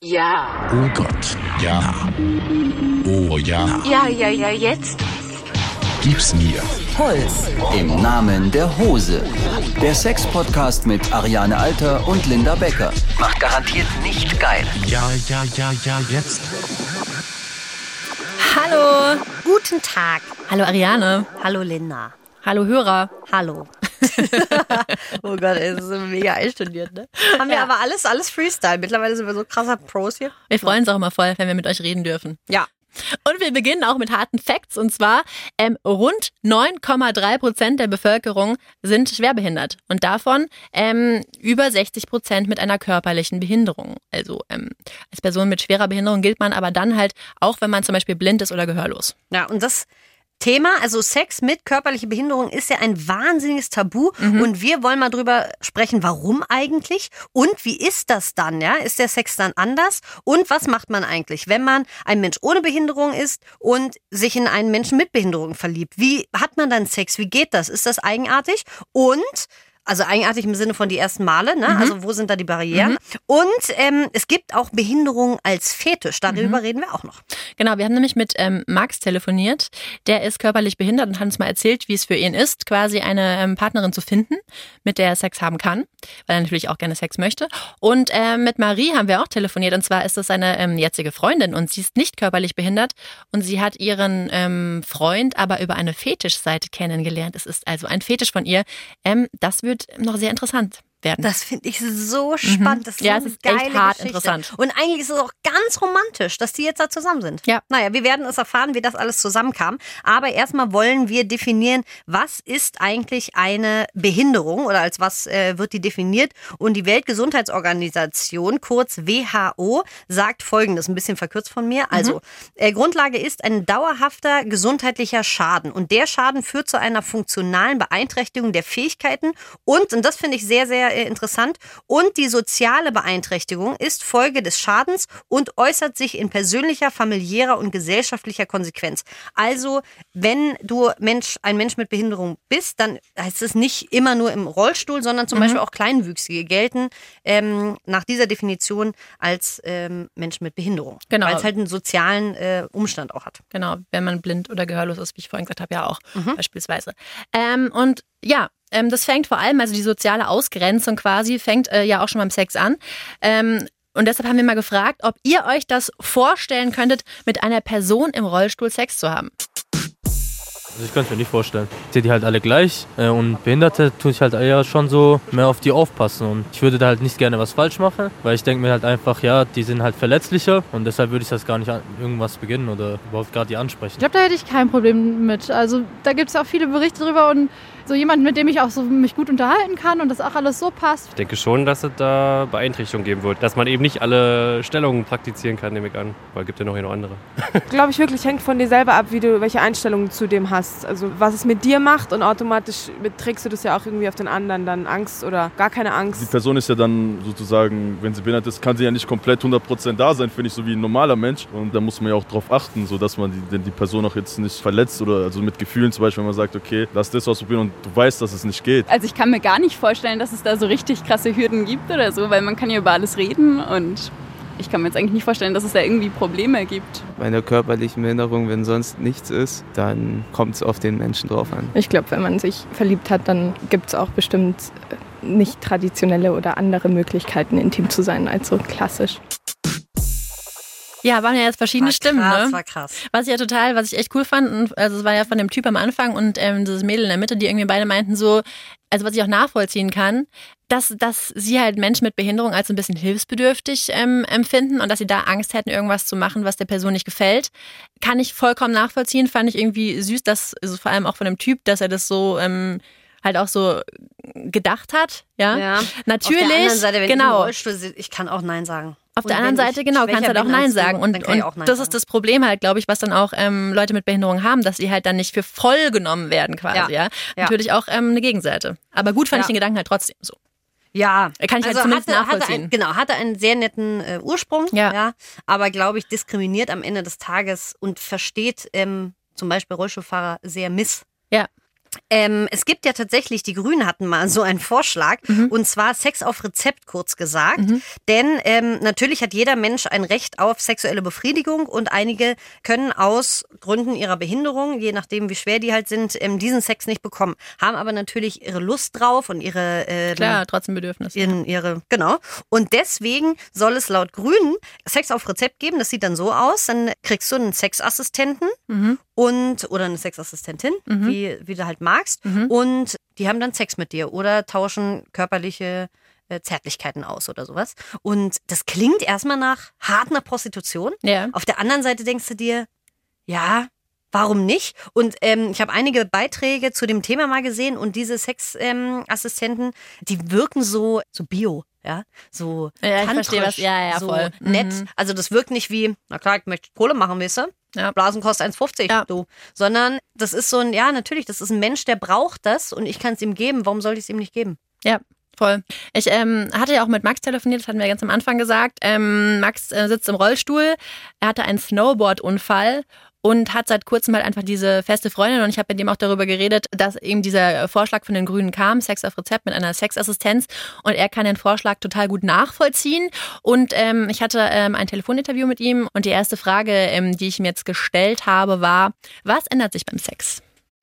Ja. Oh Gott, ja. Oh ja. Ja, jetzt. Gib's mir. Puls im Namen der Hose. Der Sex-Podcast mit Ariane Alter und Linda Becker. Macht garantiert nicht geil. Ja, jetzt. Hallo. Guten Tag. Hallo Ariane. Hallo Linda. Hallo Hörer. Hallo. Oh Gott, ey, das ist mega einstudiert, ne? Haben wir aber alles Freestyle. Mittlerweile sind wir so krasser Pros hier. Wir freuen uns auch immer voll, wenn wir mit euch reden dürfen. Ja. Und wir beginnen auch mit harten Facts. Und zwar rund 9,3% der Bevölkerung sind schwerbehindert. Und davon über 60% mit einer körperlichen Behinderung. Also als Person mit schwerer Behinderung gilt man aber dann halt auch, wenn man zum Beispiel blind ist oder gehörlos. Ja, und das Thema, also Sex mit körperlicher Behinderung, ist ja ein wahnsinniges Tabu. Und wir wollen mal drüber sprechen, warum eigentlich und wie ist das dann? Ja? Ist der Sex dann anders? Und was macht man eigentlich, wenn man ein Mensch ohne Behinderung ist und sich in einen Menschen mit Behinderung verliebt? Wie hat man dann Sex? Wie geht das? Ist das eigenartig? Und also eigenartig im Sinne von die ersten Male, ne? Also wo sind da die Barrieren? Und es gibt auch Behinderung als Fetisch. Darüber reden wir auch noch. Genau, wir haben nämlich mit Max telefoniert. Der ist körperlich behindert und hat uns mal erzählt, wie es für ihn ist, quasi eine Partnerin zu finden, mit der er Sex haben kann, weil er natürlich auch gerne Sex möchte. Und mit Marie haben wir auch telefoniert. Und zwar ist das seine jetzige Freundin und sie ist nicht körperlich behindert. Und sie hat ihren Freund aber über eine Fetischseite kennengelernt. Es ist also ein Fetisch von ihr. Das wird noch sehr interessant werden. Das finde ich so spannend. Das ist ja, so es ist eine echt geile hart Geschichte. interessant. Und eigentlich ist es auch ganz romantisch, dass die jetzt da zusammen sind. Ja. Naja, wir werden es erfahren, wie das alles zusammenkam. Aber erstmal wollen wir definieren, was ist eigentlich eine Behinderung oder als was wird die definiert? Und die Weltgesundheitsorganisation, kurz WHO, sagt Folgendes, ein bisschen verkürzt von mir. Also, Grundlage ist ein dauerhafter gesundheitlicher Schaden. Und der Schaden führt zu einer funktionalen Beeinträchtigung der Fähigkeiten und das finde ich sehr, sehr interessant, und die soziale Beeinträchtigung ist Folge des Schadens und äußert sich in persönlicher, familiärer und gesellschaftlicher Konsequenz. Also, wenn du ein Mensch mit Behinderung bist, dann heißt es nicht immer nur im Rollstuhl, sondern zum Beispiel auch Kleinwüchsige gelten nach dieser Definition als Menschen mit Behinderung. Genau. Weil es halt einen sozialen Umstand auch hat. Genau, wenn man blind oder gehörlos ist, wie ich vorhin gesagt habe, ja auch beispielsweise. Und ja, das fängt vor allem, also die soziale Ausgrenzung quasi, fängt ja auch schon beim Sex an. Und deshalb haben wir mal gefragt, ob ihr euch das vorstellen könntet, mit einer Person im Rollstuhl Sex zu haben. Also ich kann es mir nicht vorstellen. Ich sehe die halt alle gleich und Behinderte tue ich halt eher schon so mehr auf die aufpassen und ich würde da halt nicht gerne was falsch machen, weil ich denke mir halt einfach, ja, die sind halt verletzlicher und deshalb würde ich das gar nicht irgendwas beginnen oder überhaupt gerade die ansprechen. Ich glaube, da hätte ich kein Problem mit. Also da gibt es auch viele Berichte drüber und so jemand, mit dem ich auch so mich gut unterhalten kann und das auch alles so passt. Ich denke schon, dass es da Beeinträchtigungen geben wird, dass man eben nicht alle Stellungen praktizieren kann, nehme ich an, weil es gibt ja noch andere. Glaube ich wirklich, hängt von dir selber ab, welche Einstellungen du zu dem hast. Also was es mit dir macht und automatisch trägst du das ja auch irgendwie auf den anderen, dann Angst oder gar keine Angst. Die Person ist ja dann sozusagen, wenn sie behindert ist, kann sie ja nicht komplett 100% da sein, finde ich, so wie ein normaler Mensch. Und da muss man ja auch drauf achten, sodass man die Person auch jetzt nicht verletzt oder also mit Gefühlen zum Beispiel, wenn man sagt, okay, lass das ausprobieren und du weißt, dass es nicht geht. Also ich kann mir gar nicht vorstellen, dass es da so richtig krasse Hürden gibt oder so, weil man kann ja über alles reden und ich kann mir jetzt eigentlich nicht vorstellen, dass es da irgendwie Probleme gibt. Bei einer körperlichen Behinderung, wenn sonst nichts ist, dann kommt es auf den Menschen drauf an. Ich glaube, wenn man sich verliebt hat, dann gibt es auch bestimmt nicht traditionelle oder andere Möglichkeiten, intim zu sein als so klassisch. Ja, waren ja jetzt verschiedene Stimmen, ne? War krass. Was ich echt cool fand, also es war ja von dem Typ am Anfang und dieses Mädel in der Mitte, die irgendwie beide meinten so, also was ich auch nachvollziehen kann, dass sie halt Menschen mit Behinderung als ein bisschen hilfsbedürftig empfinden und dass sie da Angst hätten, irgendwas zu machen, was der Person nicht gefällt, kann ich vollkommen nachvollziehen. Fand ich irgendwie süß, dass also vor allem auch von dem Typ, dass er das so halt auch so gedacht hat. Ja. Natürlich. Auf der anderen Seite, wenn ich im genau. Rollstuhl sitze, ich kann auch Nein sagen. Auf der anderen Seite, genau, kannst du halt auch Nein sagen. Und das ist das Problem halt, glaube ich, was dann auch Leute mit Behinderung haben, dass sie halt dann nicht für voll genommen werden quasi, ja. Natürlich auch eine Gegenseite. Aber gut fand ich den Gedanken halt trotzdem so. Ja. Kann ich halt zumindest nachvollziehen. Hatte einen sehr netten Ursprung, ja. Aber, glaube ich, diskriminiert am Ende des Tages und versteht zum Beispiel Rollstuhlfahrer sehr miss. Ja. Es gibt ja tatsächlich, die Grünen hatten mal so einen Vorschlag, und zwar Sex auf Rezept, kurz gesagt. Denn natürlich hat jeder Mensch ein Recht auf sexuelle Befriedigung und einige können aus Gründen ihrer Behinderung, je nachdem wie schwer die halt sind, diesen Sex nicht bekommen. Haben aber natürlich ihre Lust drauf und ihre... Klar, trotzdem Bedürfnisse. Genau. Und deswegen soll es laut Grünen Sex auf Rezept geben. Das sieht dann so aus, dann kriegst du einen Sexassistenten oder eine Sexassistentin, wie du halt magst. Und die haben dann Sex mit dir oder tauschen körperliche Zärtlichkeiten aus oder sowas. Und das klingt erstmal nach harter Prostitution. Ja. Auf der anderen Seite denkst du dir, ja, warum nicht? Und ich habe einige Beiträge zu dem Thema mal gesehen und diese Sexassistenten, die wirken so bio. Ja, so ja, ich verstehe was. Ja, so voll. Nett. Also das wirkt nicht wie, na klar, ich möchte Kohle machen, weißt du? Ja. Blasen kostet 1,50, du. Sondern das ist so ein, ja, natürlich, das ist ein Mensch, der braucht das und ich kann es ihm geben. Warum sollte ich es ihm nicht geben? Ja. Voll. Ich hatte ja auch mit Max telefoniert, das hatten wir ganz am Anfang gesagt. Max sitzt im Rollstuhl, er hatte einen Snowboard-Unfall und hat seit kurzem halt einfach diese feste Freundin und ich habe mit ihm auch darüber geredet, dass eben dieser Vorschlag von den Grünen kam, Sex auf Rezept mit einer Sexassistenz und er kann den Vorschlag total gut nachvollziehen und ich hatte ein Telefoninterview mit ihm und die erste Frage, die ich ihm jetzt gestellt habe, war, was ändert sich beim Sex?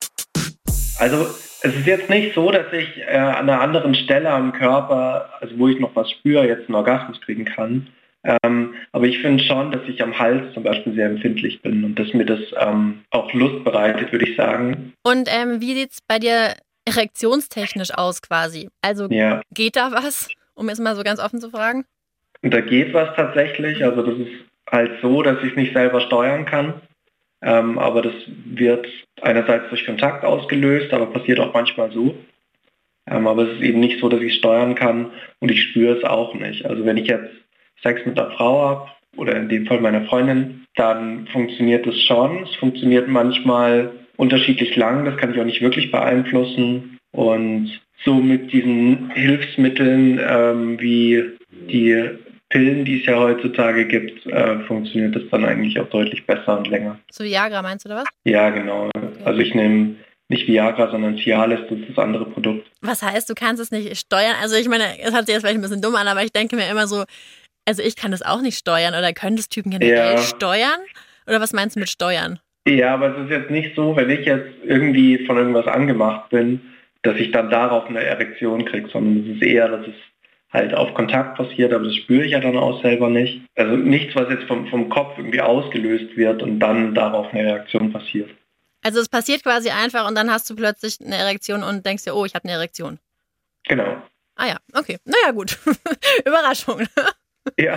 Also es ist jetzt nicht so, dass ich an einer anderen Stelle am Körper, also wo ich noch was spüre, jetzt einen Orgasmus kriegen kann. Aber ich finde schon, dass ich am Hals zum Beispiel sehr empfindlich bin und dass mir das auch Lust bereitet, würde ich sagen. Und wie sieht es bei dir erektionstechnisch aus quasi? Also geht da was, um jetzt mal so ganz offen zu fragen? Und da geht was tatsächlich. Also das ist halt so, dass ich es nicht selber steuern kann. Aber das wird einerseits durch Kontakt ausgelöst, aber passiert auch manchmal so. Aber es ist eben nicht so, dass ich es steuern kann und ich spüre es auch nicht. Also wenn ich jetzt Sex mit einer Frau habe, oder in dem Fall meiner Freundin, dann funktioniert es schon. Es funktioniert manchmal unterschiedlich lang, das kann ich auch nicht wirklich beeinflussen. Und so mit diesen Hilfsmitteln wie die Pillen, die es ja heutzutage gibt, funktioniert das dann eigentlich auch deutlich besser und länger. So Viagra meinst du, oder was? Ja, genau. Also ich nehme nicht Viagra, sondern Cialis, das ist das andere Produkt. Was heißt, du kannst es nicht steuern? Also ich meine, es hört sich jetzt vielleicht ein bisschen dumm an, aber ich denke mir immer so, also ich kann das auch nicht steuern oder können das Typen generell steuern? Oder was meinst du mit steuern? Ja, aber es ist jetzt nicht so, wenn ich jetzt irgendwie von irgendwas angemacht bin, dass ich dann darauf eine Erektion kriege, sondern es ist eher, dass es halt auf Kontakt passiert, aber das spüre ich ja dann auch selber nicht. Also nichts, was jetzt vom Kopf irgendwie ausgelöst wird und dann darauf eine Reaktion passiert. Also es passiert quasi einfach und dann hast du plötzlich eine Erektion und denkst dir, oh, ich habe eine Erektion. Genau. Ah ja, okay. Naja, gut. Überraschung. Ja.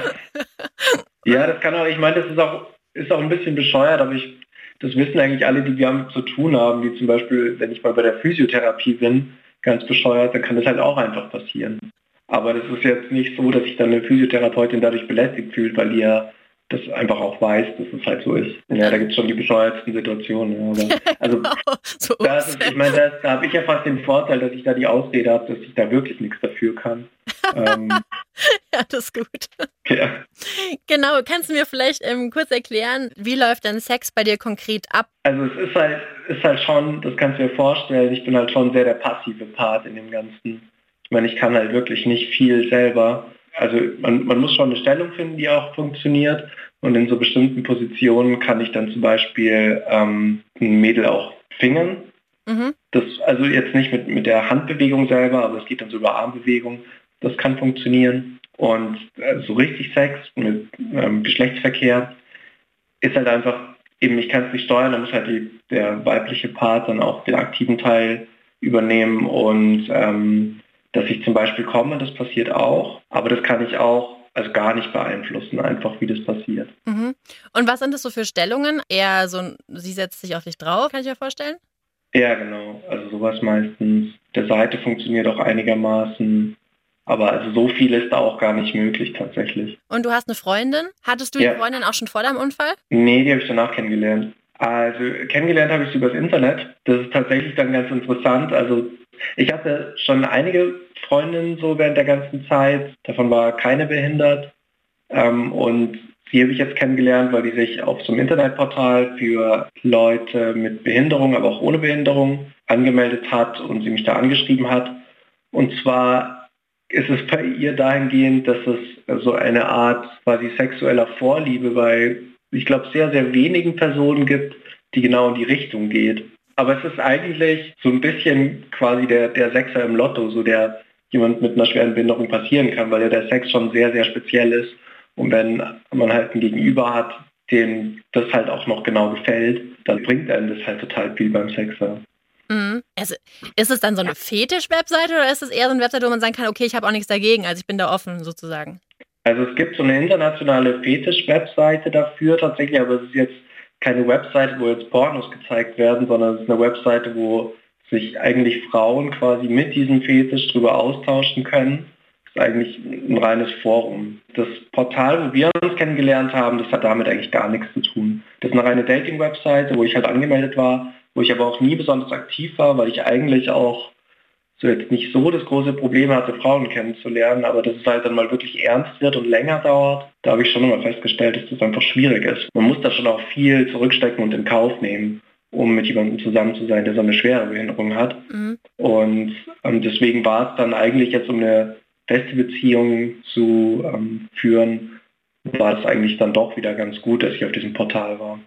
Ja, das kann auch, ich meine, das ist auch ein bisschen bescheuert, aber das wissen eigentlich alle, die wir damit zu tun haben, wie zum Beispiel, wenn ich mal bei der Physiotherapie bin, ganz bescheuert, dann kann das halt auch einfach passieren. Aber das ist jetzt nicht so, dass sich dann eine Physiotherapeutin dadurch belästigt fühlt, weil die ja das einfach auch weiß, dass es halt so ist. Ja, da gibt es schon die bescheuertsten Situationen. Ja, aber, also, ich meine, da habe ich ja fast den Vorteil, dass ich da die Ausrede habe, dass ich da wirklich nichts dafür kann. Ja, das ist gut. Ja. Genau, kannst du mir vielleicht kurz erklären, wie läuft denn Sex bei dir konkret ab? Also es ist halt schon, das kannst du dir vorstellen, ich bin halt schon sehr der passive Part in dem Ganzen. Ich meine, ich kann halt wirklich nicht viel selber. Also man muss schon eine Stellung finden, die auch funktioniert. Und in so bestimmten Positionen kann ich dann zum Beispiel ein Mädel auch fingern. Mhm. Das, also jetzt nicht mit der Handbewegung selber, aber es geht dann so über Armbewegung. Das kann funktionieren. Und so richtig Sex mit Geschlechtsverkehr ist halt einfach, eben ich kann es nicht steuern, da muss halt der weibliche Part dann auch den aktiven Teil übernehmen und dass ich zum Beispiel komme, das passiert auch, aber das kann ich auch also gar nicht beeinflussen, einfach wie das passiert. Mhm. Und was sind das so für Stellungen? Eher so, sie setzt sich auf dich drauf, kann ich mir vorstellen? Ja, genau, also sowas meistens. Der Seite funktioniert auch einigermaßen, aber also so viel ist da auch gar nicht möglich tatsächlich. Und du hast eine Freundin? Hattest du die Freundin auch schon vor deinem Unfall? Nee, die habe ich danach kennengelernt. Also kennengelernt habe ich sie übers Internet. Das ist tatsächlich dann ganz interessant. Also ich hatte schon einige Freundinnen so während der ganzen Zeit. Davon war keine behindert. Und Sie habe ich jetzt kennengelernt, weil die sich auf so einem Internetportal für Leute mit Behinderung, aber auch ohne Behinderung angemeldet hat und sie mich da angeschrieben hat. Und zwar ist es bei ihr dahingehend, dass es so eine Art quasi sexueller Vorliebe bei, ich glaube, sehr, sehr wenigen Personen gibt, die genau in die Richtung geht. Aber es ist eigentlich so ein bisschen quasi der Sechser im Lotto, so der jemand mit einer schweren Behinderung passieren kann, weil ja der Sex schon sehr, sehr speziell ist. Und wenn man halt ein Gegenüber hat, dem das halt auch noch genau gefällt, dann bringt einem das halt total viel beim Sex. Ja. Mhm. Also, ist es dann so eine Fetisch-Webseite oder ist es eher so eine Webseite, wo man sagen kann, okay, ich habe auch nichts dagegen, also ich bin da offen sozusagen? Also es gibt so eine internationale Fetisch-Webseite dafür tatsächlich, aber es ist jetzt keine Webseite, wo jetzt Pornos gezeigt werden, sondern es ist eine Webseite, wo sich eigentlich Frauen quasi mit diesem Fetisch drüber austauschen können. Das ist eigentlich ein reines Forum. Das Portal, wo wir uns kennengelernt haben, das hat damit eigentlich gar nichts zu tun. Das ist eine reine Dating-Webseite, wo ich halt angemeldet war, wo ich aber auch nie besonders aktiv war, weil ich eigentlich auch so jetzt nicht so das große Problem hatte, Frauen kennenzulernen, aber dass es halt dann mal wirklich ernst wird und länger dauert, da habe ich schon immer festgestellt, dass das einfach schwierig ist. Man muss da schon auch viel zurückstecken und in Kauf nehmen, um mit jemandem zusammen zu sein, der so eine schwere Behinderung hat. Mhm. Und deswegen war es dann eigentlich jetzt, um eine feste Beziehung zu führen, war es eigentlich dann doch wieder ganz gut, dass ich auf diesem Portal war.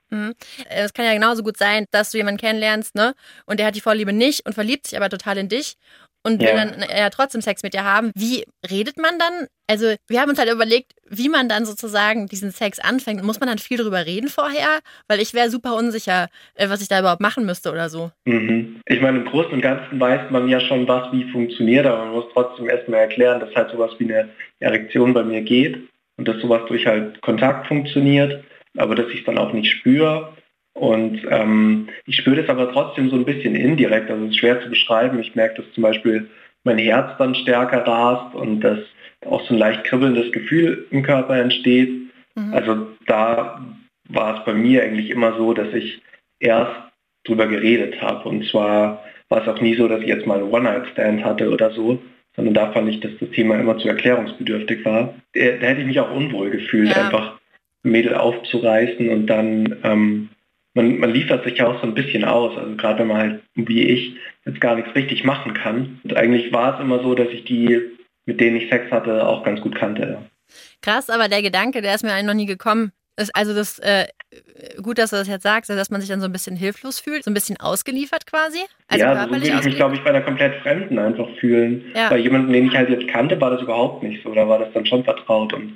Es kann ja genauso gut sein, dass du jemanden kennenlernst, ne? Und der hat die Vorliebe nicht und verliebt sich aber total in dich und will dann trotzdem Sex mit dir haben. Wie redet man dann? Also wir haben uns halt überlegt, wie man dann sozusagen diesen Sex anfängt. Muss man dann viel drüber reden vorher? Weil ich wäre super unsicher, was ich da überhaupt machen müsste oder so. Mhm. Ich meine, im Großen und Ganzen weiß man ja schon, was wie funktioniert, aber man muss trotzdem erstmal erklären, dass halt sowas wie eine Erektion bei mir geht und dass sowas durch halt Kontakt funktioniert. Aber dass ich es dann auch nicht spüre. Und ich spüre das aber trotzdem so ein bisschen indirekt. Also es ist schwer zu beschreiben. Ich merke, dass zum Beispiel mein Herz dann stärker rast und dass auch so ein leicht kribbelndes Gefühl im Körper entsteht. Mhm. Also da war es bei mir eigentlich immer so, dass ich erst drüber geredet habe. Und zwar war es auch nie so, dass ich jetzt mal einen One-Night-Stand hatte oder so, sondern da fand ich, dass das Thema immer zu erklärungsbedürftig war. Da hätte ich mich auch unwohl gefühlt, einfach Mädel aufzureißen und dann, man liefert sich ja auch so ein bisschen aus, also gerade wenn man halt, wie ich, jetzt gar nichts richtig machen kann. Und eigentlich war es immer so, dass ich die, mit denen ich Sex hatte, auch ganz gut kannte. Ja. Krass, aber der Gedanke, der ist mir eigentlich noch nie gekommen. Also das, gut, dass du das jetzt sagst, dass man sich dann so ein bisschen hilflos fühlt, so ein bisschen ausgeliefert quasi. Also ja, so würde ich mich, glaube ich, bei einer komplett Fremden einfach fühlen. Ja. Bei jemandem, den ich halt jetzt kannte, war das überhaupt nicht so. Da war das dann schon vertraut und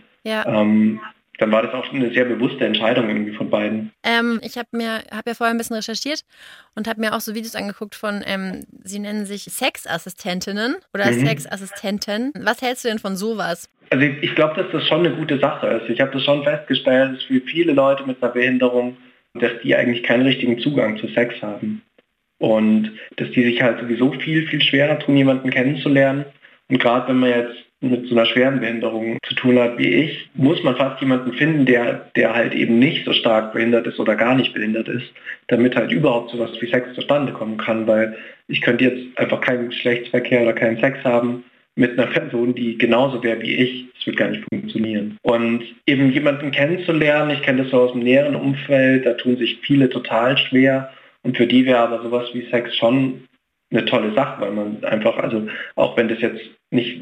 dann war das auch eine sehr bewusste Entscheidung irgendwie von beiden. Ich habe ja vorher ein bisschen recherchiert und habe mir auch so Videos angeguckt von, sie nennen sich Sexassistentinnen oder Sexassistenten. Was hältst du denn von sowas? Also ich glaube, dass das schon eine gute Sache ist. Ich habe das schon festgestellt, dass für viele Leute mit einer Behinderung, dass die eigentlich keinen richtigen Zugang zu Sex haben. Und dass die sich halt sowieso viel, viel schwerer tun, jemanden kennenzulernen. Und gerade wenn man jetzt mit so einer schweren Behinderung zu tun hat wie ich, muss man fast jemanden finden, der halt eben nicht so stark behindert ist oder gar nicht behindert ist, damit halt überhaupt sowas wie Sex zustande kommen kann, weil ich könnte jetzt einfach keinen Geschlechtsverkehr oder keinen Sex haben mit einer Person, die genauso wäre wie ich. Das wird gar nicht funktionieren. Und eben jemanden kennenzulernen, ich kenne das so aus dem näheren Umfeld, da tun sich viele total schwer und für die wäre aber sowas wie Sex schon eine tolle Sache, weil man einfach, also auch wenn das jetzt nicht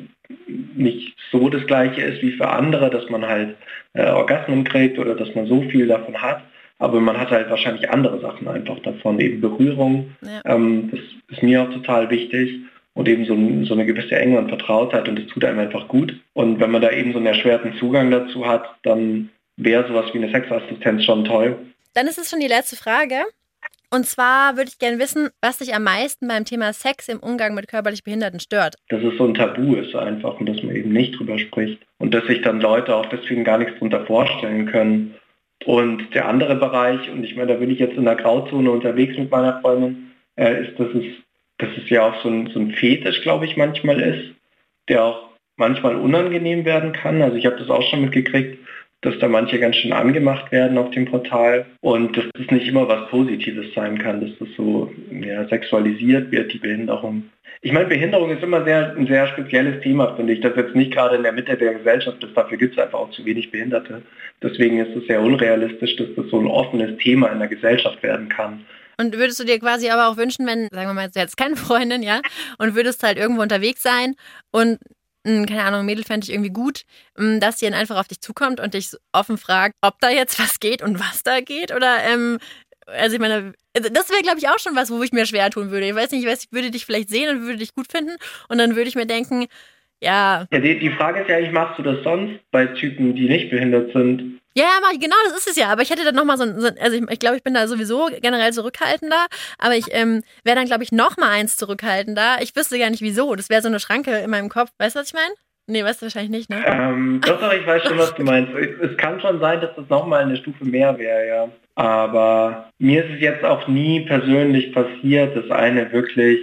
so das Gleiche ist wie für andere, dass man halt Orgasmen kriegt oder dass man so viel davon hat, aber man hat halt wahrscheinlich andere Sachen einfach davon, eben Berührung, das ist mir auch total wichtig und eben so eine gewisse Enge und Vertrautheit und das tut einem einfach gut und wenn man da eben so einen erschwerten Zugang dazu hat, dann wäre sowas wie eine Sexassistenz schon toll. Dann ist es schon die letzte Frage. Und zwar würde ich gerne wissen, was dich am meisten beim Thema Sex im Umgang mit körperlich Behinderten stört. Dass es so ein Tabu ist einfach und dass man eben nicht drüber spricht. Und dass sich dann Leute auch deswegen gar nichts drunter vorstellen können. Und der andere Bereich, und ich meine, da bin ich jetzt in der Grauzone unterwegs mit meiner Freundin, ist, dass es ja auch so ein Fetisch, glaube ich, manchmal ist, der auch manchmal unangenehm werden kann. Also ich habe das auch schon mitgekriegt, dass da manche ganz schön angemacht werden auf dem Portal und dass das nicht immer was Positives sein kann, dass das so sexualisiert wird, die Behinderung. Ich meine, Behinderung ist immer ein sehr spezielles Thema, finde ich, das jetzt nicht gerade in der Mitte der Gesellschaft ist. Dafür gibt es einfach auch zu wenig Behinderte. Deswegen ist es sehr unrealistisch, dass das so ein offenes Thema in der Gesellschaft werden kann. Und würdest du dir quasi aber auch wünschen, wenn, sagen wir mal, du hättest keine Freundin, ja, und würdest halt irgendwo unterwegs sein und keine Ahnung, ein Mädel fände ich irgendwie gut, dass sie dann einfach auf dich zukommt und dich offen fragt, ob da jetzt was geht und was da geht? Oder, also ich meine, das wäre, glaube ich, auch schon was, wo ich mir schwer tun würde. Ich weiß nicht, ich würde dich vielleicht sehen und würde dich gut finden und dann würde ich mir denken, ja. Die Frage ist ja eigentlich, machst du das sonst bei Typen, die nicht behindert sind? Ja, genau, das ist es ja. Aber ich hätte dann nochmal also ich glaube, ich bin da sowieso generell zurückhaltender, aber ich wäre dann, glaube ich, nochmal eins zurückhaltender. Ich wüsste gar nicht, wieso. Das wäre so eine Schranke in meinem Kopf. Weißt du, was ich meine? Nee, weißt du wahrscheinlich nicht, ne? Doch, ich weiß schon, was du meinst. Es kann schon sein, dass das nochmal eine Stufe mehr wäre, ja. Aber mir ist es jetzt auch nie persönlich passiert, dass eine wirklich,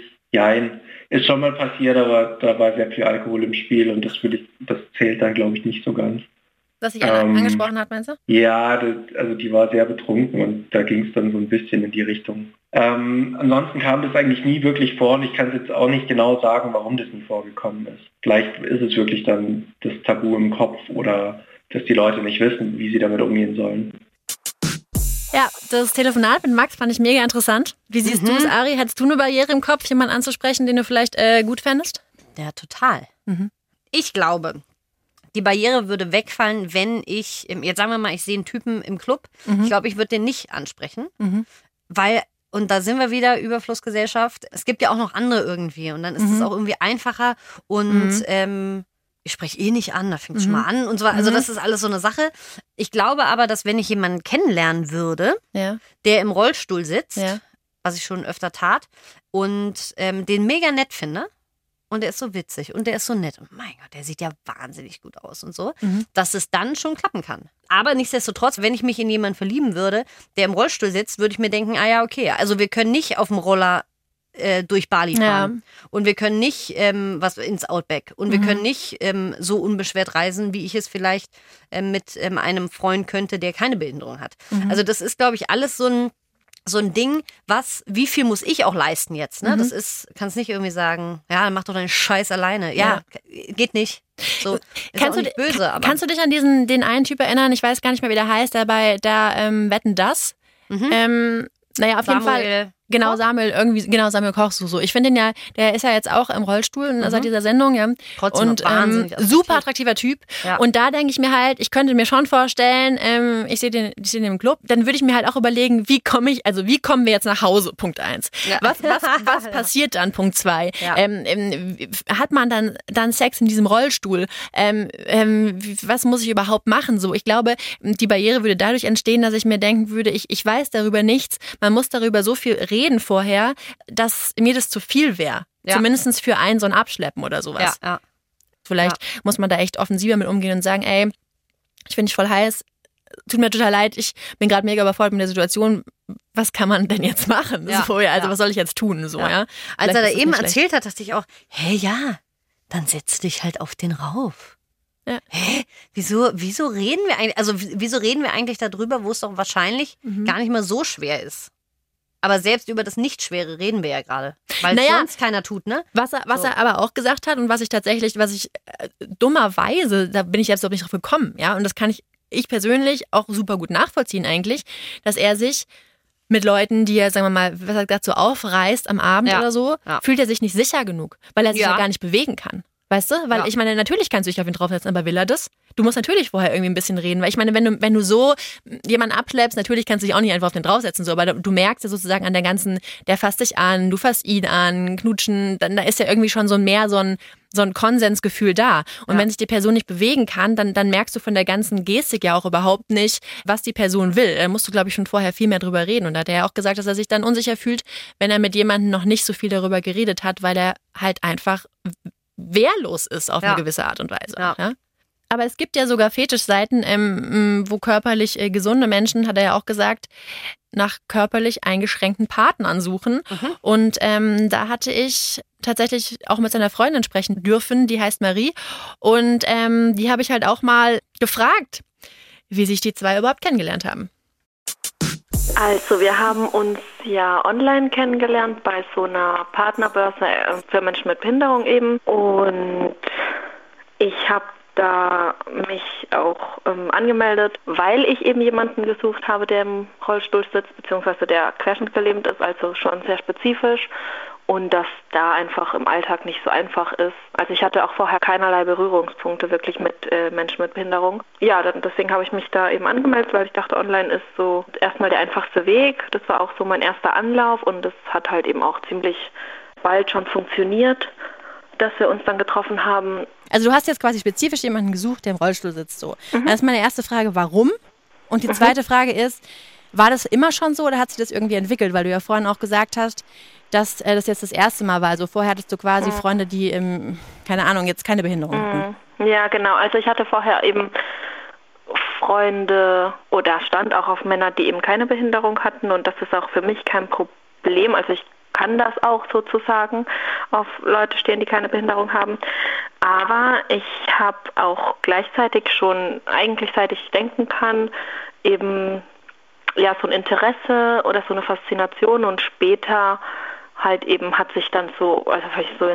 ist schon mal passiert, aber da war sehr viel Alkohol im Spiel und das zählt dann, glaube ich, nicht so ganz. Was sich angesprochen hat, meinst du? Ja, also die war sehr betrunken und da ging es dann so ein bisschen in die Richtung. Ansonsten kam das eigentlich nie wirklich vor und ich kann jetzt auch nicht genau sagen, warum das nie vorgekommen ist. Vielleicht ist es wirklich dann das Tabu im Kopf oder dass die Leute nicht wissen, wie sie damit umgehen sollen. Ja, das Telefonat mit Max fand ich mega interessant. Wie siehst du es, Ari? Hättest du eine Barriere im Kopf, jemanden anzusprechen, den du vielleicht gut fändest? Ja, total. Ich glaube, die Barriere würde wegfallen, wenn ich, jetzt sagen wir mal, ich sehe einen Typen im Club. Ich glaube, ich würde den nicht ansprechen, weil, und da sind wir wieder, Überflussgesellschaft, es gibt ja auch noch andere irgendwie und dann ist es auch irgendwie einfacher und ich spreche nicht an, da fängt es schon mal an und so weiter. Also das ist alles so eine Sache. Ich glaube aber, dass wenn ich jemanden kennenlernen würde, der im Rollstuhl sitzt, was ich schon öfter tat, und den mega nett finde, und der ist so witzig und der ist so nett. Und mein Gott, der sieht ja wahnsinnig gut aus und so, dass es dann schon klappen kann. Aber nichtsdestotrotz, wenn ich mich in jemanden verlieben würde, der im Rollstuhl sitzt, würde ich mir denken, okay, also wir können nicht auf dem Roller durch Bali fahren. Und wir können nicht ins Outback. Und wir können nicht so unbeschwert reisen, wie ich es vielleicht mit einem Freund könnte, der keine Behinderung hat. Also das ist, glaube ich, alles so ein Ding, wie viel muss ich auch leisten jetzt, ne? Das ist, kannst nicht irgendwie sagen, ja, mach doch deinen Scheiß alleine. Ja, geht nicht. So, kannst du dich an den einen Typ erinnern, ich weiß gar nicht mehr, wie der heißt, der bei Wetten, das? Auf jeden Fall. Genau, Samuel Koch, so. Ich finde den ja, der ist ja jetzt auch im Rollstuhl seit dieser Sendung, ja. Trotzdem und super attraktiver Typ. Ja. Und da denke ich mir halt, ich könnte mir schon vorstellen, ich sehe den im Club, dann würde ich mir halt auch überlegen, wie kommen wir jetzt nach Hause, Punkt 1. Ja. Was passiert dann, Punkt 2? Ja. Hat man dann Sex in diesem Rollstuhl? Was muss ich überhaupt machen? So, ich glaube, die Barriere würde dadurch entstehen, dass ich mir denken würde, ich weiß darüber nichts, man muss darüber so viel reden vorher, dass mir das zu viel wäre. Ja. Zumindest für so ein Abschleppen oder sowas. Ja. Vielleicht muss man da echt offensiver mit umgehen und sagen, ey, ich finde dich voll heiß, tut mir total leid, ich bin gerade mega überfordert mit der Situation, was kann man denn jetzt machen? Ja. So, was soll ich jetzt tun? So, ja. Als er da eben erzählt hat, dachte ich auch, dann setz dich halt auf den rauf. Ja. Wieso reden wir eigentlich, wieso reden wir eigentlich darüber, wo es doch wahrscheinlich gar nicht mal so schwer ist? Aber selbst über das Nicht-Schwere reden wir ja gerade. Weil es sonst keiner tut, ne? Was er aber auch gesagt hat und was ich dummerweise, da bin ich jetzt überhaupt nicht drauf gekommen, ja, und das kann ich persönlich auch super gut nachvollziehen eigentlich, dass er sich mit Leuten, die er, sagen wir mal, was er gesagt, so aufreißt am Abend oder so, fühlt er sich nicht sicher genug, weil er sich ja gar nicht bewegen kann. Weißt du? Weil ich meine, natürlich kannst du dich auf ihn draufsetzen, aber will er das? Du musst natürlich vorher irgendwie ein bisschen reden, weil ich meine, wenn du so jemanden abschleppst, natürlich kannst du dich auch nicht einfach auf den draufsetzen, so, aber du merkst ja sozusagen an der fasst dich an, du fasst ihn an, knutschen, dann da ist ja irgendwie schon so ein Konsensgefühl da. Und wenn sich die Person nicht bewegen kann, dann merkst du von der ganzen Gestik ja auch überhaupt nicht, was die Person will. Da musst du, glaube ich, schon vorher viel mehr drüber reden. Und da hat er ja auch gesagt, dass er sich dann unsicher fühlt, wenn er mit jemandem noch nicht so viel darüber geredet hat, weil er halt einfach wehrlos ist auf eine gewisse Art und Weise. Ja? Aber es gibt ja sogar Fetischseiten, wo körperlich gesunde Menschen, hat er ja auch gesagt, nach körperlich eingeschränkten Partnern suchen. Und da hatte ich tatsächlich auch mit seiner Freundin sprechen dürfen, die heißt Marie. Und die habe ich halt auch mal gefragt, wie sich die zwei überhaupt kennengelernt haben. Also wir haben uns ja online kennengelernt bei so einer Partnerbörse für Menschen mit Behinderung eben. Und ich habe da mich auch angemeldet, weil ich eben jemanden gesucht habe, der im Rollstuhl sitzt, beziehungsweise der querschnittsgelähmt ist, also schon sehr spezifisch. Und dass da einfach im Alltag nicht so einfach ist. Also ich hatte auch vorher keinerlei Berührungspunkte wirklich mit Menschen mit Behinderung. Ja, deswegen habe ich mich da eben angemeldet, weil ich dachte, online ist so erstmal der einfachste Weg. Das war auch so mein erster Anlauf und das hat halt eben auch ziemlich bald schon funktioniert, dass wir uns dann getroffen haben. Also du hast jetzt quasi spezifisch jemanden gesucht, der im Rollstuhl sitzt. So. Das ist meine erste Frage, warum? Und die zweite Frage ist, war das immer schon so oder hat sich das irgendwie entwickelt? Weil du ja vorhin auch gesagt hast, dass das jetzt das erste Mal war. Also vorher hattest du quasi Freunde, die keine Ahnung, jetzt keine Behinderung hatten. Ja, genau. Also ich hatte vorher eben Freunde oder stand auch auf Männer, die eben keine Behinderung hatten und das ist auch für mich kein Problem. Also ich kann das auch sozusagen auf Leute stehen, die keine Behinderung haben. Aber ich habe auch gleichzeitig schon, eigentlich seit ich denken kann, eben ja so ein Interesse oder so eine Faszination und später halt eben hat sich dann so, also vielleicht so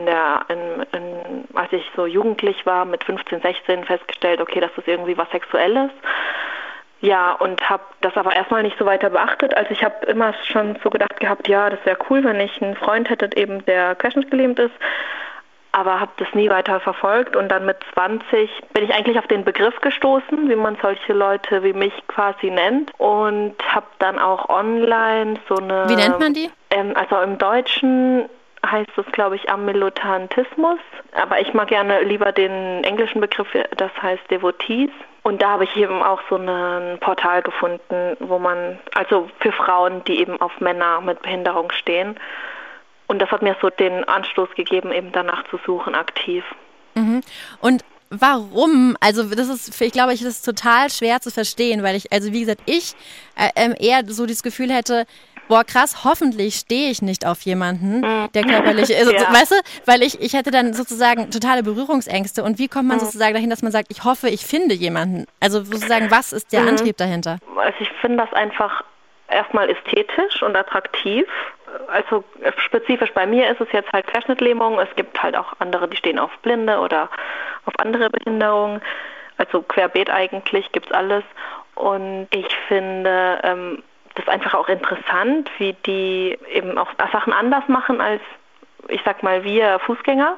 als ich so jugendlich war, mit 15, 16 festgestellt, okay, das ist irgendwie was Sexuelles. Ja, und habe das aber erstmal nicht so weiter beachtet. Also ich habe immer schon so gedacht gehabt, ja, das wäre cool, wenn ich einen Freund hätte, eben der querschnittsgelähmt ist. Aber habe das nie weiter verfolgt und dann mit 20 bin ich eigentlich auf den Begriff gestoßen, wie man solche Leute wie mich quasi nennt und habe dann auch online so eine... Wie nennt man die? Also im Deutschen heißt es, glaube ich, Amylotantismus, aber ich mag gerne lieber den englischen Begriff, das heißt Devotees. Und da habe ich eben auch so ein Portal gefunden, wo man, also für Frauen, die eben auf Männer mit Behinderung stehen. Und das hat mir so den Anstoß gegeben, eben danach zu suchen, aktiv. Und warum? Also ich glaube, das ist total schwer zu verstehen, weil ich, also wie gesagt, eher so das Gefühl hätte, boah krass, hoffentlich stehe ich nicht auf jemanden, der körperlich ist. Ja. Weißt du, weil ich hätte dann sozusagen totale Berührungsängste. Und wie kommt man sozusagen dahin, dass man sagt, ich hoffe, ich finde jemanden? Also sozusagen, was ist der Antrieb dahinter? Also ich finde das einfach erstmal ästhetisch und attraktiv. Also spezifisch bei mir ist es jetzt halt Querschnittlähmung. Es gibt halt auch andere, die stehen auf Blinde oder auf andere Behinderungen. Also querbeet eigentlich gibt's alles. Und ich finde das ist einfach auch interessant, wie die eben auch Sachen anders machen als, ich sag mal, wir Fußgänger.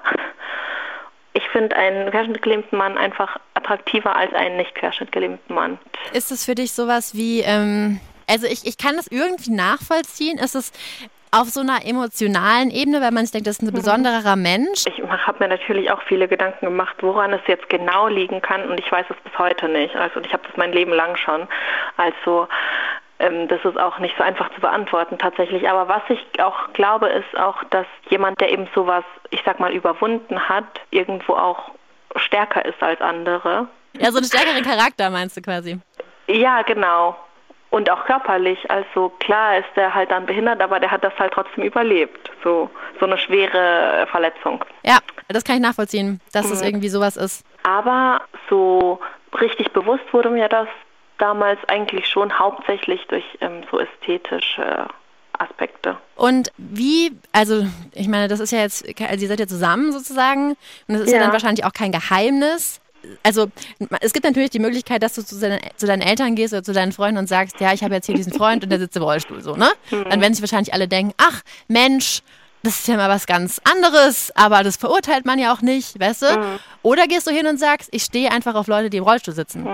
Ich finde einen querschnittgelähmten Mann einfach attraktiver als einen nicht querschnittgelähmten Mann. Ist es für dich sowas wie, also ich kann das irgendwie nachvollziehen, ist es auf so einer emotionalen Ebene, weil man sich denkt, das ist ein besonderer Mensch? Ich habe mir natürlich auch viele Gedanken gemacht, woran es jetzt genau liegen kann und ich weiß es bis heute nicht. Also ich habe das mein Leben lang schon. Also das ist auch nicht so einfach zu beantworten tatsächlich. Aber was ich auch glaube, ist auch, dass jemand, der eben sowas, ich sag mal, überwunden hat, irgendwo auch stärker ist als andere. Ja, so einen stärkeren Charakter meinst du quasi? Ja, genau. Und auch körperlich. Also klar ist der halt dann behindert, aber der hat das halt trotzdem überlebt. So eine schwere Verletzung. Ja, das kann ich nachvollziehen, dass es irgendwie sowas ist. Aber so richtig bewusst wurde mir das damals eigentlich schon hauptsächlich durch so ästhetische Aspekte. Und wie, also ich meine, das ist ja jetzt, also ihr seid ja zusammen sozusagen und das ist ja dann wahrscheinlich auch kein Geheimnis. Also es gibt natürlich die Möglichkeit, dass du zu deinen Eltern gehst oder zu deinen Freunden und sagst, ja, ich habe jetzt hier diesen Freund und der sitzt im Rollstuhl, so, ne? Dann werden sich wahrscheinlich alle denken, ach Mensch, das ist ja mal was ganz anderes, aber das verurteilt man ja auch nicht, weißt du? Oder gehst du hin und sagst, ich stehe einfach auf Leute, die im Rollstuhl sitzen.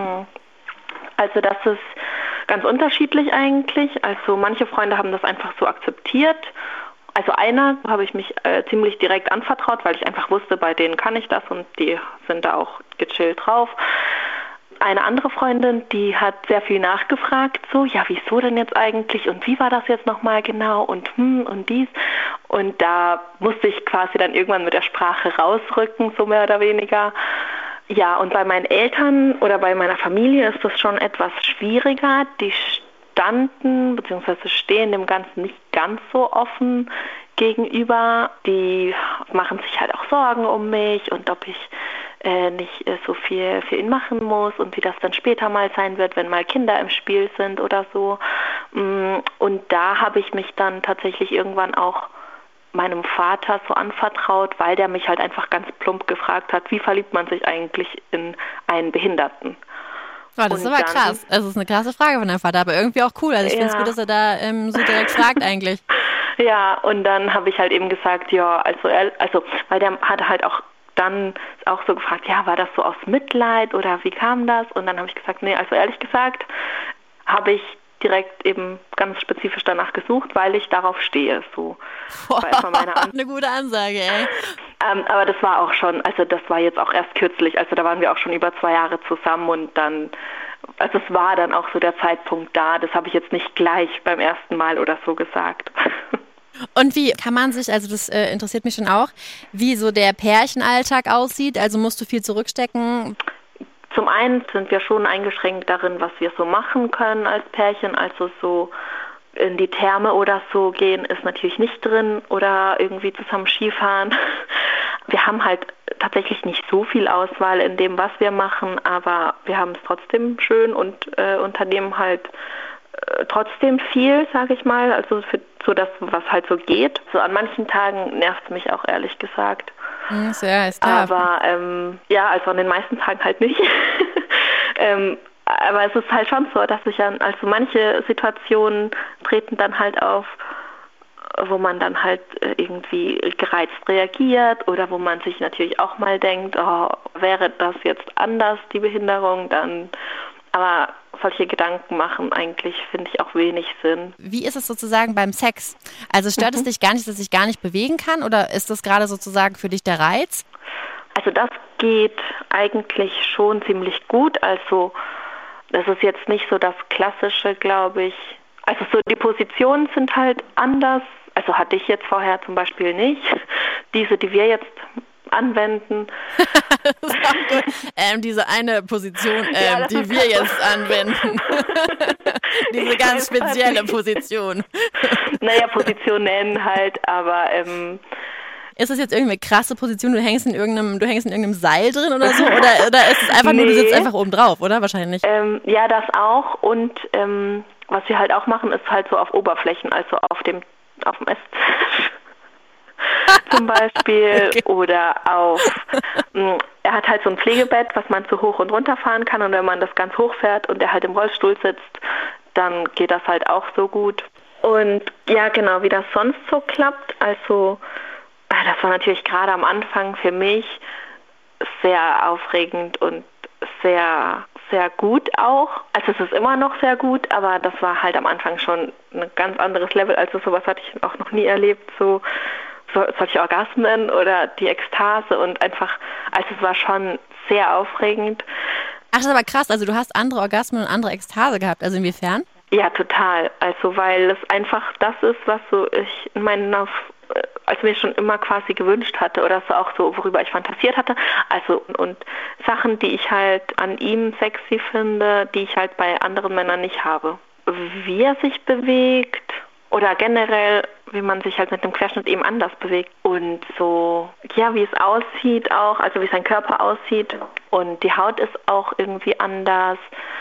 Also das ist ganz unterschiedlich eigentlich. Also manche Freunde haben das einfach so akzeptiert. Also einer habe ich mich ziemlich direkt anvertraut, weil ich einfach wusste, bei denen kann ich das und die sind da auch gechillt drauf. Eine andere Freundin, die hat sehr viel nachgefragt, so, ja, wieso denn jetzt eigentlich und wie war das jetzt nochmal genau und dies. Und da musste ich quasi dann irgendwann mit der Sprache rausrücken, so mehr oder weniger. Ja, und bei meinen Eltern oder bei meiner Familie ist das schon etwas schwieriger. Die standen bzw. stehen dem Ganzen nicht ganz so offen gegenüber. Die machen sich halt auch Sorgen um mich und ob ich nicht so viel für ihn machen muss und wie das dann später mal sein wird, wenn mal Kinder im Spiel sind oder so. Und da habe ich mich dann tatsächlich irgendwann auch meinem Vater so anvertraut, weil der mich halt einfach ganz plump gefragt hat, wie verliebt man sich eigentlich in einen Behinderten? Oh, das ist aber krass. Also, das ist eine krasse Frage von deinem Vater, aber irgendwie auch cool. Also ich finde es gut, dass er da so direkt fragt eigentlich. Ja, und dann habe ich halt eben gesagt, ja, weil der hatte halt auch dann auch so gefragt, ja, war das so aus Mitleid oder wie kam das? Und dann habe ich gesagt, nee, also ehrlich gesagt habe ich direkt eben ganz spezifisch danach gesucht, weil ich darauf stehe. So. Boah, eine gute Ansage, ey. Aber das war auch schon, also das war jetzt auch erst kürzlich, also da waren wir auch schon über 2 Jahre zusammen und dann, also es war dann auch so der Zeitpunkt da, das habe ich jetzt nicht gleich beim ersten Mal oder so gesagt. Und wie kann man sich, also das interessiert mich schon auch, wie so der Pärchenalltag aussieht, also musst du viel zurückstecken? Zum einen sind wir schon eingeschränkt darin, was wir so machen können als Pärchen, also so in die Therme oder so gehen ist natürlich nicht drin oder irgendwie zusammen Skifahren. Wir haben halt tatsächlich nicht so viel Auswahl in dem, was wir machen, aber wir haben es trotzdem schön und unternehmen halt trotzdem viel, sage ich mal, also für so das, was halt so geht. So an manchen Tagen nervt es mich auch ehrlich gesagt. Ja, ist klar. Aber also an den meisten Tagen halt nicht. Aber es ist halt schon so, dass also manche Situationen treten dann halt auf, wo man dann halt irgendwie gereizt reagiert oder wo man sich natürlich auch mal denkt, oh, wäre das jetzt anders, die Behinderung, dann, aber solche Gedanken machen eigentlich, finde ich, auch wenig Sinn. Wie ist es sozusagen beim Sex? Also stört es dich gar nicht, dass ich gar nicht bewegen kann oder ist das gerade sozusagen für dich der Reiz? Also das geht eigentlich schon ziemlich gut, also das ist jetzt nicht so das Klassische, glaube ich. Also so die Positionen sind halt anders. Also hatte ich jetzt vorher zum Beispiel nicht. Diese, die wir jetzt anwenden. Das ist auch gut. Diese eine Position, die wir jetzt anwenden. Diese ganz spezielle Position. Naja, Position nennen halt, aber ist das jetzt irgendeine krasse Position? Du hängst in irgendeinem Seil drin oder so? Oder ist es einfach nur, du sitzt einfach oben drauf, oder? Wahrscheinlich. Ja, das auch. Und was wir halt auch machen, ist halt so auf Oberflächen, also auf dem Esstisch zum Beispiel. Okay. Oder er hat halt so ein Pflegebett, was man zu hoch und runter fahren kann. Und wenn man das ganz hoch fährt und er halt im Rollstuhl sitzt, dann geht das halt auch so gut. Und ja, genau, wie das sonst so klappt, also das war natürlich gerade am Anfang für mich sehr aufregend und sehr, sehr gut auch. Also es ist immer noch sehr gut, aber das war halt am Anfang schon ein ganz anderes Level. Also sowas hatte ich auch noch nie erlebt, so solche Orgasmen oder die Ekstase und einfach, also es war schon sehr aufregend. Ach, das ist aber krass, also du hast andere Orgasmen und andere Ekstase gehabt, also inwiefern? Ja, total. Also weil es einfach das ist, was so ich in meinen mir schon immer quasi gewünscht hatte oder so auch so, worüber ich fantasiert hatte. Also und Sachen, die ich halt an ihm sexy finde, die ich halt bei anderen Männern nicht habe. Wie er sich bewegt oder generell, wie man sich halt mit dem Querschnitt eben anders bewegt und so, ja, wie es aussieht auch, also wie sein Körper aussieht und die Haut ist auch irgendwie anders.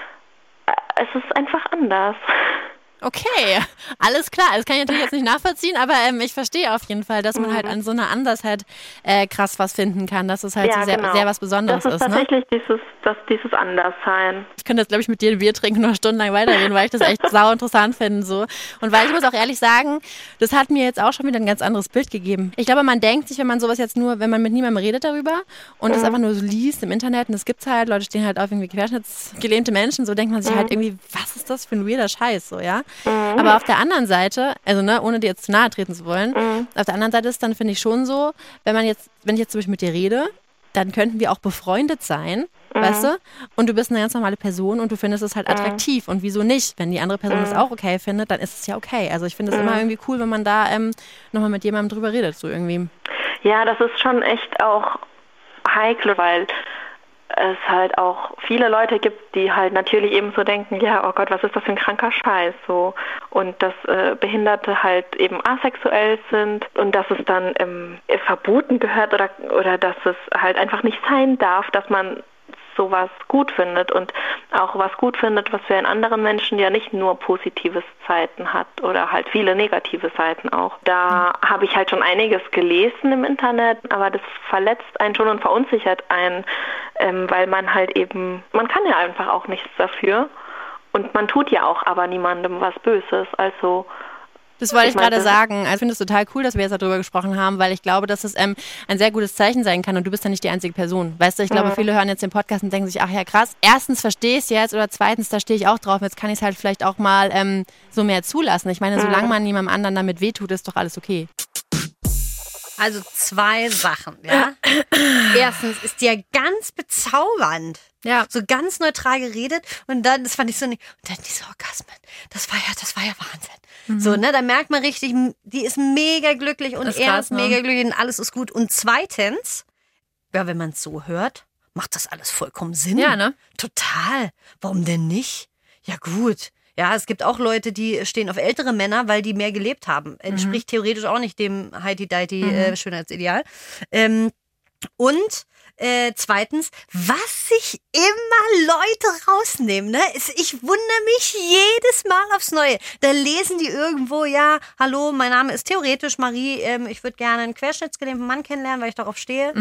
Es ist einfach anders. Okay, alles klar. Das kann ich natürlich jetzt nicht nachvollziehen, aber ich verstehe auf jeden Fall, dass man halt an so einer Andersheit krass was finden kann, dass es halt ja, so sehr, genau. sehr was Besonderes ist. Das ist tatsächlich dieses Anderssein. Ich könnte jetzt, glaube ich, mit dir ein Bier trinken und noch stundenlang weiterreden, weil ich das echt sau interessant finde. So. Und weil ich muss auch ehrlich sagen, das hat mir jetzt auch schon wieder ein ganz anderes Bild gegeben. Ich glaube, man denkt sich, wenn man sowas jetzt wenn man mit niemandem redet darüber und das einfach nur so liest im Internet und das gibt's halt, Leute stehen halt auf irgendwie querschnittsgelähmte Menschen, so denkt man sich halt irgendwie, was ist das für ein weirder Scheiß, so, ja? Aber auf der anderen Seite, also ohne dir jetzt zu nahe treten zu wollen, auf der anderen Seite ist dann, finde ich schon so, wenn ich jetzt zum Beispiel mit dir rede, dann könnten wir auch befreundet sein, weißt du? Und du bist eine ganz normale Person und du findest es halt attraktiv. Und wieso nicht? Wenn die andere Person das auch okay findet, dann ist es ja okay. Also ich finde es immer irgendwie cool, wenn man da nochmal mit jemandem drüber redet, so irgendwie. Ja, das ist schon echt auch heikel, weil es halt auch viele Leute gibt, die halt natürlich eben so denken, ja, oh Gott, was ist das für ein kranker Scheiß, so. Und dass Behinderte halt eben asexuell sind und dass es dann verboten gehört oder dass es halt einfach nicht sein darf, dass man sowas gut findet und auch was gut findet, was für einen anderen Menschen ja nicht nur positive Seiten hat oder halt viele negative Seiten auch. Da habe ich halt schon einiges gelesen im Internet, aber das verletzt einen schon und verunsichert einen, weil man halt eben, man kann ja einfach auch nichts dafür und man tut ja auch aber niemandem was Böses, also das wollte ich gerade sagen. Also ich finde es total cool, dass wir jetzt darüber gesprochen haben, weil ich glaube, dass es ein sehr gutes Zeichen sein kann und du bist ja nicht die einzige Person. Weißt du, ich glaube, viele hören jetzt den Podcast und denken sich, ach ja, krass. Erstens verstehe ich es jetzt oder zweitens, da stehe ich auch drauf. Jetzt kann ich es halt vielleicht auch mal so mehr zulassen. Ich meine, solange man niemandem anderen damit wehtut, ist doch alles okay. Also 2 Sachen, ja. Erstens ist die ja ganz bezaubernd. Ja. So ganz neutral geredet und dann, das fand ich so nicht, und dann diese Orgasmen, das war ja Wahnsinn. Mhm. So, ne, da merkt man richtig, die ist mega glücklich und er ist mega glücklich und alles ist gut. Und zweitens, ja, wenn man es so hört, macht das alles vollkommen Sinn. Ja, ne? Total. Warum denn nicht? Ja, gut. Ja, es gibt auch Leute, die stehen auf ältere Männer, weil die mehr gelebt haben. Entspricht theoretisch auch nicht dem Heidi-Deiti Schönheitsideal. Und zweitens, was sich immer Leute rausnehmen, ne? Ich wundere mich jedes Mal aufs Neue. Da lesen die irgendwo, ja, hallo, mein Name ist theoretisch Marie, ich würde gerne einen querschnittsgelähmten Mann kennenlernen, weil ich darauf stehe.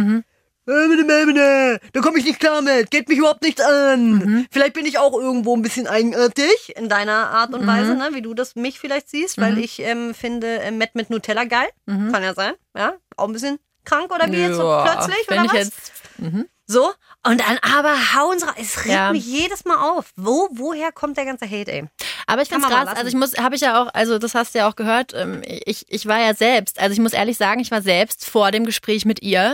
Da komme ich nicht klar mit, geht mich überhaupt nichts an. Vielleicht bin ich auch irgendwo ein bisschen eigenartig in deiner Art und Weise, ne, wie du das mich vielleicht siehst, weil ich finde Met mit Nutella geil. Kann ja sein, ja, auch ein bisschen krank oder wie jetzt so plötzlich oder was? So, und dann aber hauen sie raus. Es regt mich jedes Mal auf. Woher kommt der ganze Hate, ey? Aber ich finde es krass, also das hast du ja auch gehört, ich war ja selbst, also ich muss ehrlich sagen, ich war selbst vor dem Gespräch mit ihr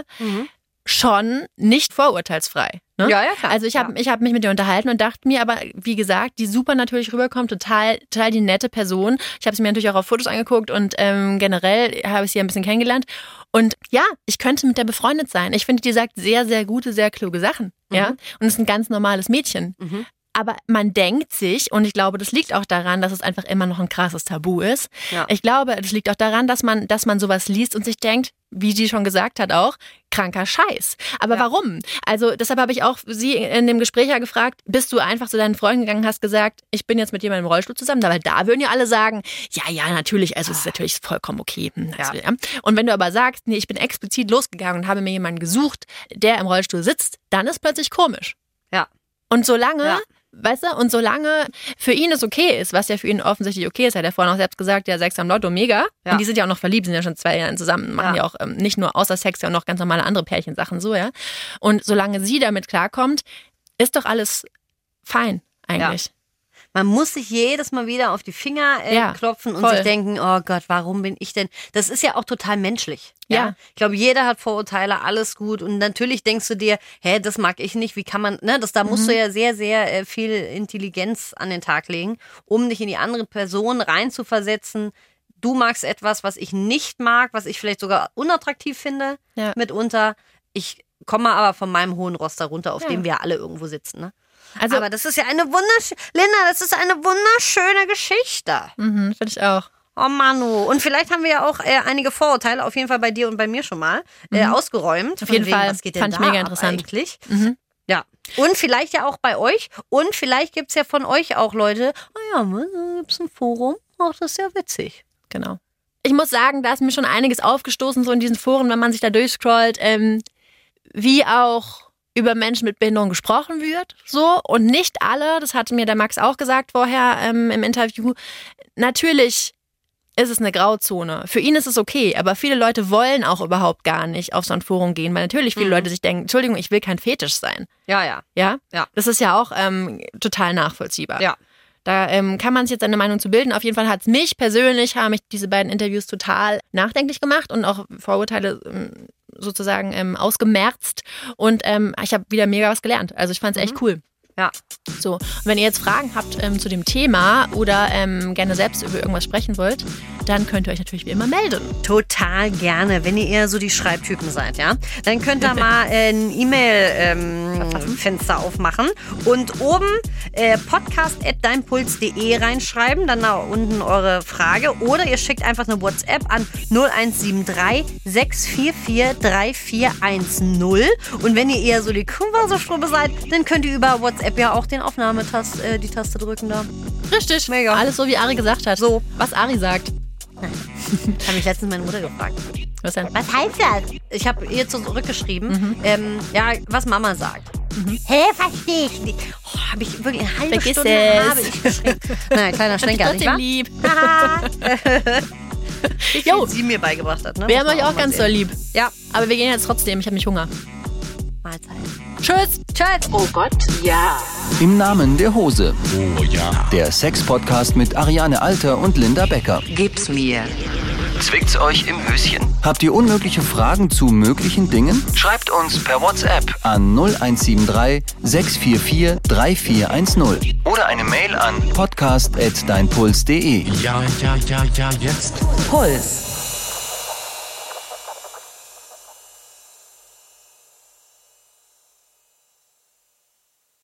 schon nicht vorurteilsfrei. Ne? Ja, klar. Also ich hab mich mit ihr unterhalten und dachte mir, aber wie gesagt, die super natürlich rüberkommt, total die nette Person. Ich habe sie mir natürlich auch auf Fotos angeguckt und generell habe ich sie ein bisschen kennengelernt. Und ja, ich könnte mit der befreundet sein. Ich finde, die sagt sehr, sehr gute, sehr kluge Sachen. Ja? Und ist ein ganz normales Mädchen. Aber man denkt sich, und ich glaube, das liegt auch daran, dass es einfach immer noch ein krasses Tabu ist. Ja. Ich glaube, das liegt auch daran, dass man sowas liest und sich denkt, wie die schon gesagt hat auch, kranker Scheiß. Aber warum? Also deshalb habe ich auch sie in dem Gespräch ja gefragt, bist du einfach zu deinen Freunden gegangen und hast gesagt, ich bin jetzt mit jemandem im Rollstuhl zusammen, weil da würden ja alle sagen, ja, natürlich, also es ist natürlich vollkommen okay. Und wenn du aber sagst, nee, ich bin explizit losgegangen und habe mir jemanden gesucht, der im Rollstuhl sitzt, dann ist plötzlich komisch. Ja. Und solange... Weißt du, und solange für ihn es okay ist, was ja für ihn offensichtlich okay ist, hat er vorhin auch selbst gesagt, ja, Sex am Lotto, mega. Ja. Und die sind ja auch noch verliebt, sind ja schon 2 Jahre zusammen, machen ja auch nicht nur außer Sex, ja auch noch ganz normale andere Pärchensachen, so, ja. Und solange sie damit klarkommt, ist doch alles fein, eigentlich. Ja. Man muss sich jedes Mal wieder auf die Finger klopfen und sich denken, oh Gott, warum bin ich denn? Das ist ja auch total menschlich. Ja. Ich glaube, jeder hat Vorurteile, alles gut. Und natürlich denkst du dir, das mag ich nicht, wie kann man, ne? Da musst du ja sehr, sehr viel Intelligenz an den Tag legen, um dich in die andere Person reinzuversetzen. Du magst etwas, was ich nicht mag, was ich vielleicht sogar unattraktiv finde, mitunter. Ich komme aber von meinem hohen Ross darunter, auf dem wir alle irgendwo sitzen, ne? Also, aber das ist ja das ist eine wunderschöne Geschichte. Finde ich auch. Oh Manu. Und vielleicht haben wir ja auch einige Vorurteile, auf jeden Fall bei dir und bei mir schon mal, ausgeräumt. Auf jeden Fall. Was geht denn fand ich mega interessant. Eigentlich? Ja. Und vielleicht ja auch bei euch. Und vielleicht gibt es ja von euch auch Leute, gibt es ein Forum. Ach, das ist ja witzig. Genau. Ich muss sagen, da ist mir schon einiges aufgestoßen, so in diesen Foren, wenn man sich da durchscrollt, wie auch über Menschen mit Behinderung gesprochen wird, so, und nicht alle, das hatte mir der Max auch gesagt vorher im Interview, natürlich ist es eine Grauzone. Für ihn ist es okay, aber viele Leute wollen auch überhaupt gar nicht auf so ein Forum gehen, weil natürlich viele Leute sich denken, Entschuldigung, ich will kein Fetisch sein. Ja? Das ist ja auch total nachvollziehbar. Ja. Da kann man sich jetzt eine Meinung zu bilden. Auf jeden Fall haben mich diese beiden Interviews total nachdenklich gemacht und auch Vorurteile sozusagen ausgemerzt. Und ich habe wieder mega was gelernt. Also ich fand es echt cool. Ja. So, und wenn ihr jetzt Fragen habt zu dem Thema oder gerne selbst über irgendwas sprechen wollt, dann könnt ihr euch natürlich wie immer melden. Total gerne, wenn ihr eher so die Schreibtypen seid, ja. Dann könnt ihr mal ein E-Mail-Fenster aufmachen und oben podcast@deinpuls.de reinschreiben, dann da unten eure Frage oder ihr schickt einfach eine WhatsApp an 0173 644 3410 und wenn ihr eher so die Konversostrube seid, dann könnt ihr über WhatsApp ja auch den die Taste drücken da. Richtig, mega. Alles so, wie Ari gesagt hat. So. Was Ari sagt. Habe ich letztens meine Mutter gefragt. Was denn? Was heißt das? Ich habe ihr zurückgeschrieben, was Mama sagt. Hä, verstehe ich nicht. Oh, habe ich wirklich eine halbe Vergiss Stunde es. habe ich geschrieben. Naja, kleiner Schlenker, nicht wahr? lieb. Wie viel sie mir beigebracht hat. Ne? Wir haben euch auch ganz doll lieb. Ja. Aber wir gehen jetzt trotzdem. Ich habe nicht Hunger. Mahlzeit. Tschüss. Tschüss. Oh Gott, ja. Im Namen der Hose. Oh ja. Der Sex-Podcast mit Ariane Alter und Linda Becker. Gib's mir. Zwickt's euch im Höschen? Habt ihr unmögliche Fragen zu möglichen Dingen? Schreibt uns per WhatsApp an 0173 644 3410 oder eine Mail an podcast@deinpuls.de. Ja, jetzt. Puls.